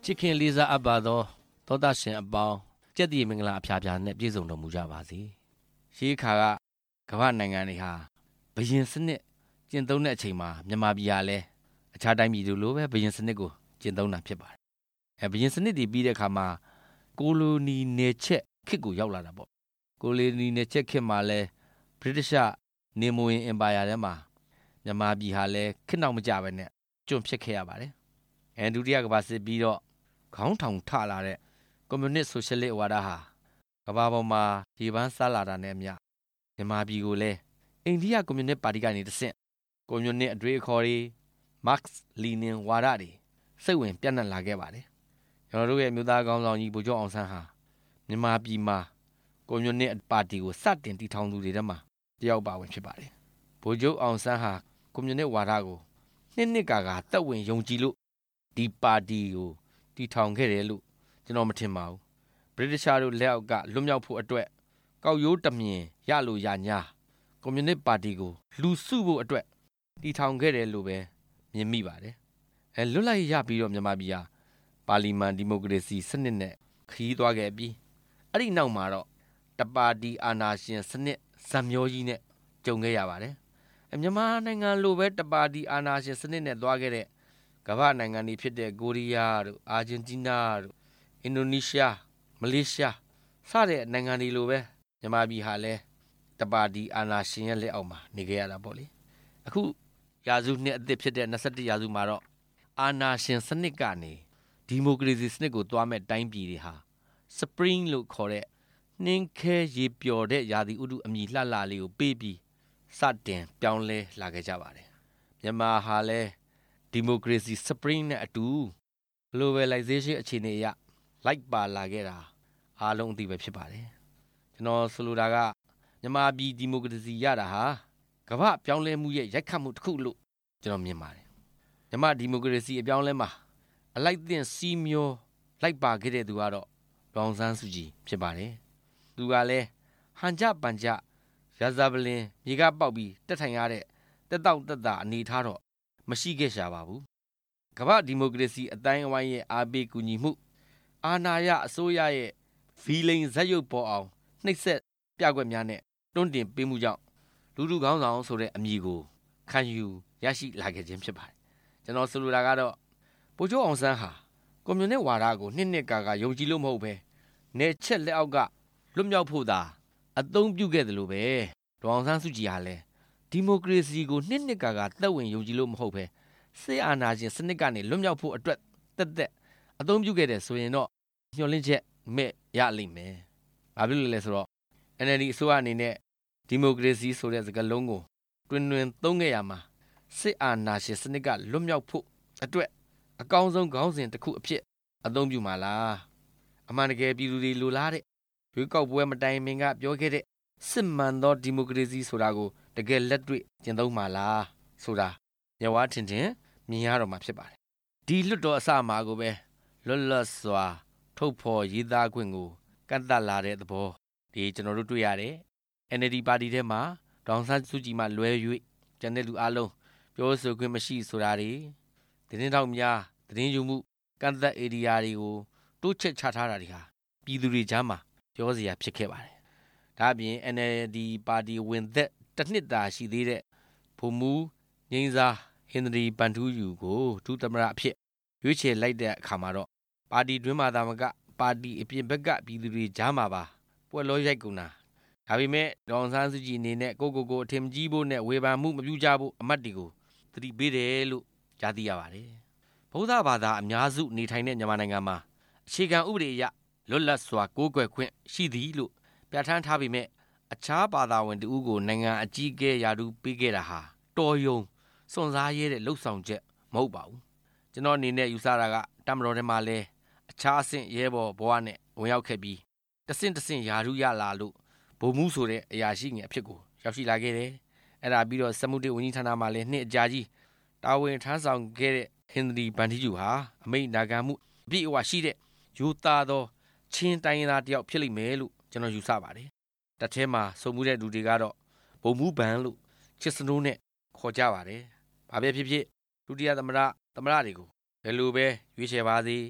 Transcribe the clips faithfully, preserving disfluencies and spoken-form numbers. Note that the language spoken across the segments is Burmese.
ချစ်ခင်လေးစားအပ်ပါသောသောတာရှင်အပေါင်းကြက်တည်မင်္ဂလာအဖျားဖျားနဲ့ပြည့်စုံတော်မူကြပါစေရှေးခါကကမ္ဘာနိုင်ငံတွေဟာဘယင်စနစ်ကျင့်သုံးတဲ့အချိန်မှာမြန်မာပြည်ဟာလည်းအခြားတိုင်းပြည်တွေလိုပဲဘယင်စနစ်ကိုကျင့်သုံးတာဖြစ်ပါတယ်အဲဘယင်စနစ်တွေပြီးတဲ့အခါမှာကိုလိုနီနယ်ချက်ခေတ်ကိုရောက်လာတာပေါ့ကိုလိုနီနယ်ချက်ခေတ်မှာလည်းဗြိတိရှနေမဝင်အင်ပါယာထဲမှာမြန်မာပြည်ဟာလည်းခေတ်နောက်မကျပဲနဲ့ကျွန့်ဖြစ်ခဲ့ရပါတယ်အဲဒုတိယကမ္ဘာစစ်ပြီးတော့ခေါင်းထောင်ထလာတဲ့ကွန်မြူနစ်ဆိုရှယ်လစ်ဝါဒဟာကမ္ဘာပေါ်မှာရေပန်းစားလာတာနဲ့အမျှမြန်မာပြည်ကိုလည်းအိန္ဒိယကွန်မြူနစ်ပါတီကနေတဆင့်ကွန်မြူနစ်အတွေ့အခေါ်တွေမတ်စ်လီနင်ဝါဒတွေစိတ်ဝင်ပြန့်နှံ့လာခဲ့ပါတယ်ကျွန်တော်တို့ရဲ့မြို့သားကောင်းဆောင်ကြီးဗိုလ်ချုပ်အောင်ဆန်းဟာမြန်မာပြည်မှာကွန်မြူနစ်ပါတီကိုစတင်တည်ထောင်သူတွေထဲမှာတယောက်ပါဝင်ဖြစ်ပါတယ်ဗိုလ်ချုပ်အောင်ဆန်းဟာကွန်မြူနစ်ဝါဒကိုနှစ်နှစ်ကာကာတက်ဝင်ယုံကြည်လို့ဒီပါတီကိုတည်ထောင်ခဲ့တယ်လို့ကျွန်တော်မထင်ပါဘူးဗြိတိရှတို့လက်အောက်ကလွတ်မြောက်ဖို့အတွက်ကောက်ရိုးတမြင်ရလို့ရညာကွန်မြူနစ်ပါတီကိုလူစုဖို့အတွက်တည်ထောင်ခဲ့တယ်လို့ပဲမြင်မိပါတယ်အဲလွတ်လပ်ရပြီးတော့မြန်မာပြည်ဟာပါလီမန်ဒီမိုကရေစီစနစ်နဲ့ခရီးသွားခဲ့ပြီးအဲ့ဒီနောက်မှာတော့တပါတီအာဏာရှင်စနစ်ဇက်မျိုးကြီးနဲ့ကြုံခဲ့ရပါတယ်အမြန်မာနိုင်ငံလိုပဲတပါတီအာဏာရှင်စနစ်နဲ့သွားခဲ့တဲ့ကမ္ဘာနိုင်ငံတွေဖြစ်တဲ့ကိုရီးယားတို့အာဂျင်တီးနားတို့အင်ဒိုနီးရှားမလေးရှားစတဲ့နိုင်ငံတွေလိုပဲမြန်မာပြည်ဟာလည်းတပါတီအာဏာရှင်ရဲ့လက်အောက်မှာနေခဲ့ရတာပေါ့လေအခုရာစုနှစ်အသစ်ဖြစ်တဲ့နှစ်ဆယ့်တစ်ရာစုမှာတော့အာဏာရှင်စနစ်ကနေဒီမိုကရေစီစနစ်ကိုသွားမဲ့တိုင်းပြည်တွေဟာ Spring လို့ခေါ်တဲ့နှင်းခဲရေပျော်တဲ့ရာသီဥတုအမည်လှလှလေးကိုပေးပြီးစတင်ပြောင်းလဲလာခဲ့ကြပါတယ်မြန်မာဟာလည်းဒီမိုကရေစီ Spring နဲ့အတူ Globalization အခြေအနေအရလိုက်ပါလာခဲ့တာအားလုံးအသိပဲဖြစ်ပါတယ်ကျွန်တော်ဆိုလိုတာကမြန်မာပြည်ဒီမိုကရေစီရတာဟာကမ္ဘာပြောင်းလဲမှုရဲ့ရိုက်ခတ်မှုတစ်ခုလို့ကျွန်တော်မြင်ပါတယ်မြန်မာဒီမိုကရေစီအပြောင်းလဲမှာအလိုက်သင့်စီးမျောလိုက်ပါခဲ့တဲ့သူကတော့ဒေါအောင်ဆန်းစုကြည်ဖြစ်ပါတယ်သူကလည်းဟန်ကြပန်ကြရာဇာပလင်မြေကပေါက်ပြီးတက်ထိုင်ရတဲ့တက်တောက်တက်တာအနေထားတော့မရှိခဲ့ရှာပါဘူးကမ္ဘာဒီမိုကရေစီအတိုင်းအဝိုင်းရဲ့အားပေးကူညီမှုအာဏာရအစိုးရရဲ့ဗီလိန်ဇက်ရုပ်ပေါ်အောင်နှိပ်စက်ပြကွက်များနဲ့တွန်းတင်ပေးမှုကြောင့်လူလူကောင်းဆောင်ဆိုတဲ့အမည်ကိုခံယူရရှိလာခဲ့ခြင်းဖြစ်ပါတယ်ကျွန်တော်ဆိုလိုတာကတော့ဗိုလ်ချုပ်အောင်ဆန်းဟာကွန်မြူနစ်ဝါဒကိုနှစ်နှစ်ကာကာယုံကြည်လို့မဟုတ်ပဲနယ်ချက်လက်အောက်ကလွတ်မြောက်ဖို့သာအသုံးပြုခဲ့တယ်လို့ပဲဒေါအောင်ဆန်းစုကြည်ဟာလည်းဒီမိုကရေစီကိုနှစ်နှစ်ကာကာသက်ဝင်ယုံကြည်လို့မဟုတ်ပဲစစ်အာဏာရှင်စနစ်ကနေလွတ်မြောက်ဖို့အတွက်တက်တက်အသုံးပြုခဲ့တယ်ဆိုရင်တော့ညှော်လင့်ချက်မဲ့ရလိမ့်မယ်။ဘာဖြစ်လို့လဲဆိုတော့ အန် အယ်လ် ဒီ အစိုးရအနေနဲ့ဒီမိုကရေစီဆိုတဲ့စကားလုံးကိုတွင်တွင်သုံးခဲ့ရမှာစစ်အာဏာရှင်စနစ်ကလွတ်မြောက်ဖို့အတွက်အကောင်းဆုံးခေါင်းစဉ်တစ်ခုအဖြစ်အသုံးပြုမှာလား။အမှန်တကယ်ပြည်သူတွေလိုလားတဲ့ရွေးကောက်ပွဲမတိုင်မင်ကပြောခဲ့တဲ့စစ်မှန်သောဒီမိုကရေစီဆိုတာကိုတကယ်လက်တွေ့ကျင့်သုံးမှာလားဆိုတာမျက်ဝါးထင်ထင်မြင်ရတော့မှာဖြစ်ပါတယ်ဒီလွတ်တော်အစမှာကိုပဲလွတ်လပ်စွာထုတ်ဖော်ရေးသားခွင့်ကိုကန့်သတ်လာတဲ့သဘောဒီကျွန်တော်တို့တွေ့ရတယ် အန် အယ်လ် ဒီ ပါတီထဲမှာဒေါအောင်ဆန်းစုကြည်မှလွဲ၍ကျန်တဲ့လူအလုံးပြောဆိုခွင့်မရှိဆိုတာတွေသတင်းတောက်များသတင်းယူမှုကန့်သတ်ဧရိယာတွေကိုတိုးချဲ့ချထားတာတွေဟာပြည်သူတွေကြားမှာပြောစရာဖြစ်ခဲ့ပါတယ်ဒါအပြင် အန် အယ်လ် ဒီ ပါတီဝင်သက်တစ်နှစ်သာရှိသေးတဲ့ဗိုလ်မှူးငိမ့်စာဟင်နရီပန်ထူးယူကိုဒုသမ္မတအဖြစ်ရွေးချယ်လိုက်တဲ့အခါမှာတော့ပါတီတွင်းမှာသာမကပါတီအပြင်ဘက်ကပြည်သူတွေကြားမှာပါပွဲလောရိုက်ကုန်တာဒါပေမဲ့ဒေါအောင်ဆန်းစုကြည်အနေနဲ့ကိုကိုကိုအထင်ကြီးဖို့နဲ့ဝေဖန်မှုမပြုကြဖို့အမတ်တွေကိုသတိပေးတယ်လို့ကြားသိရပါတယ်ဗုဒ္ဓဘာသာအများစုနေထိုင်တဲ့မြန်မာနိုင်ငံမှာအခြေခံဥပဒေအရလွတ်လပ်စွာကိုးကွယ်ခွင့်ရှိသည်လို့ပြဋ္ဌာန်းထားပေမဲ့အခြားဘာသာဝင်တဦးကိုနိုင်ငံအကြီးအကဲရာထူးပေးခဲ့တာဟာတော်ယုံစွန့်စားရဲတဲ့လှုပ်ဆောင်ချက်မဟုတ်ပါဘူးကျွန်တော်အနေနဲ့ယူဆတာကတမတော်ထဲမှာလဲအခြားအဆင့်ရဲဘော်ဘဝနဲ့ဝင်ရောက်ခဲ့ပြီးတဆင့်တဆင့်ယာရုရလာလို့ဗိုလ်မှူးဆိုတဲ့အရာရှိငယ်အဖြစ်ကိုရောက်ရှိလာခဲ့တယ်အဲ့ဒါပြီးတော့စက်မှုတွေဝန်ကြီးဌာနမှာလဲနှစ်အကြာကြီးတာဝန်ထမ်းဆောင်ခဲ့တဲ့ဟင်နရီဘန်တီဂျူဟာအမိန့်နာခံမှုအပြည့်အဝရှိတဲ့ယူသားသောချင်းတိုင်းသားတယောက်ဖြစ်လိမ့်မယ်လို့ကျွန်တော်ယူဆပါတယ်တထဲမှာစုံမှုတဲ့လူတွေကတော့ဗိုလ်မှူးဘန်လို့ချစ်စနိုးနဲ့ခေါ်ကြပါတယ်ဘာပဲဖြစ်ဖြစ်ဒုတိယသမ္မတသမ္မတတွေကိုဘယ်လိုပဲရွေးချယ်ပါစေ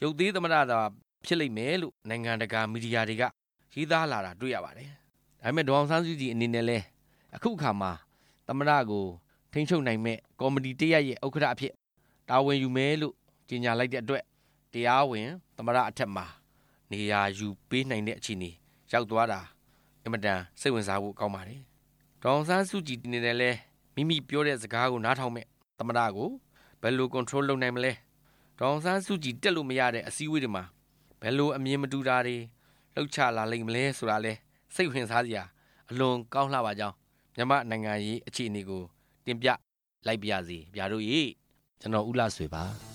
ရုပ်သေးသမ္မတသာဖြစ်လိမ့်မယ်လို့နိုင်ငံတကာမီဒီယာတွေကရေးသားလာတာတွေ့ရပါတယ်ဒါပေမဲ့ဒေါအောင်ဆန်းစုကြည်အနေနဲ့လဲအခုအခါမှာသမ္မတကိုထိန်းချုပ်နိုင်မဲ့ကော်မတီတရက်ရဲ့ဥက္ကဋ္ဌအဖြစ်တာဝန်ယူမယ်လို့ကြေညာလိုက်တဲ့အတွက်တရားဝင်သမ္မတအထက်မှာနေရာယူပေးနိုင်တဲ့အခြေအနေရောက်သွားတာအင်မတန်စိတ်ဝင်စားဖို့ကောင်းပါတယ်ဒေါအောင်ဆန်းစုကြည်အနေနဲ့လဲမိမိပြောတဲ့စကားကိုနားထောင်မဲ့သမ္မတကိုဘယ်လို control လုပ်နိုင်မလဲဒေါအောင်ဆန်းစုကြည်တက်လို့မရတဲ့အစည်းအဝေးတွေမှာဘယ်လိုအမြင်မတူတာတွေလှုပ်ချလာလိမ့်မလဲဆိုတာလဲစိတ်ဝင်စားစရာအလွန်ကောင်းလှပါကြောင်းမြန်မာနိုင်ငံရေးအခြေအနေကိုတင်ပြလိုက်ပါရစေဗျာတို့ရေကျွန်တော်ဦးလှဆွေပါ